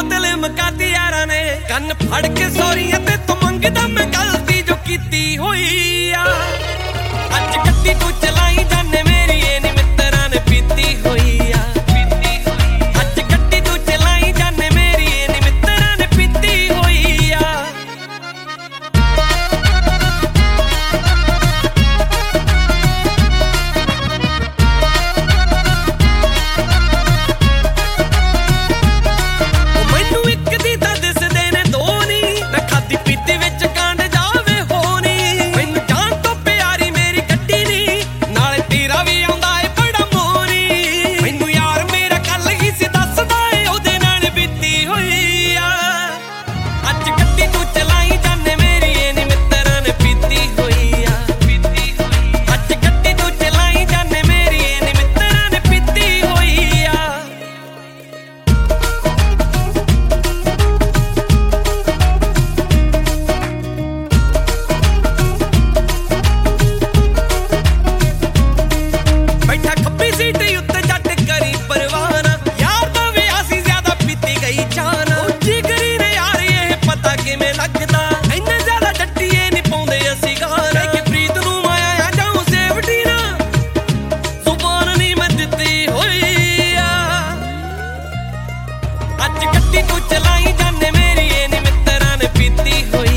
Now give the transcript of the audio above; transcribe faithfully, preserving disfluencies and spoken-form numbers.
दिल मकाती यारा ने कन फड़ के सौरियां ते तू मंगदा मैं गलती जो कीती होई आ अज गड्डी तू चलाई जाने मेरी ए नी मित्तरां ने पीती होई आ अज गड्डी तू चलाई जाने मेरी ए नी मित्तरां ने पीती होई आ तू चलाई जाने मेरी ए नी मित्तरां ने पीती होई